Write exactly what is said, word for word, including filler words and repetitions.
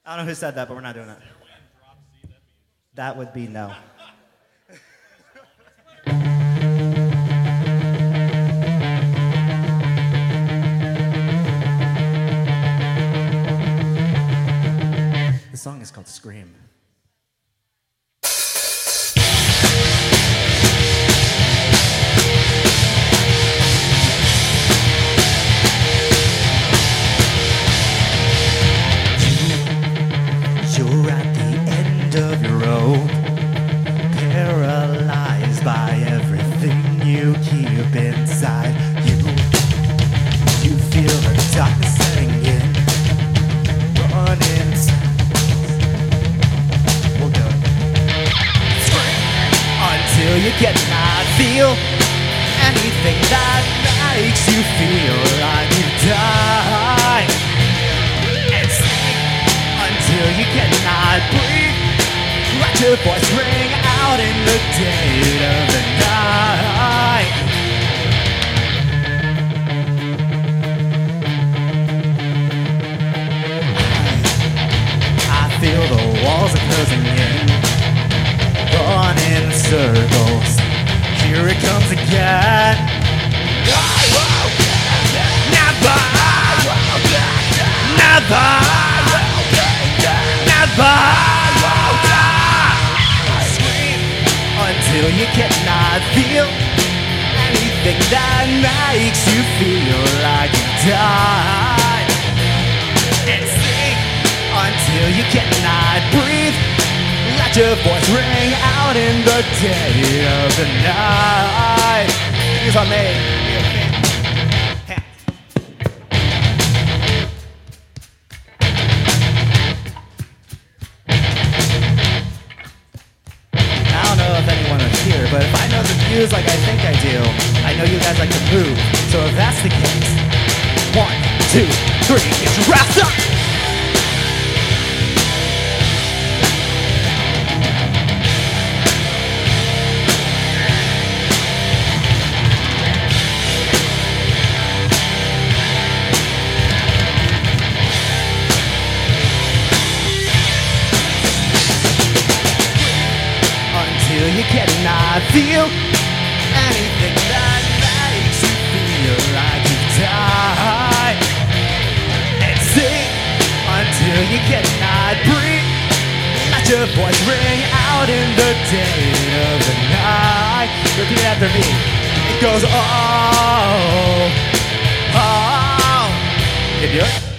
I don't know who said that, but we're not doing that. That would be no. The song is called Scream. You're at the end of your rope, paralyzed by everything you keep inside you. You feel the darkness setting in, running. We'll do it. Scream until you cannot feel anything that makes you feel like you die. And sing until you cannot breathe. Let your voice ring out in the dead of the night. I feel the walls are closing in, running in circles. Here it comes again. I won't never, never. Never scream until you cannot feel anything that makes you feel like you died. And sing until you cannot breathe. Let your voice ring out in the dead of the night. Here's our mate. Here, but if I know the views like I think I do, I know you guys like to move. So if that's the case, one, two, three, get your wrapped up! You cannot feel anything that makes you feel like you die. And sing until you cannot breathe. Let your voice ring out in the dead of the night. Repeat after me. It goes, oh, oh. Can you do it?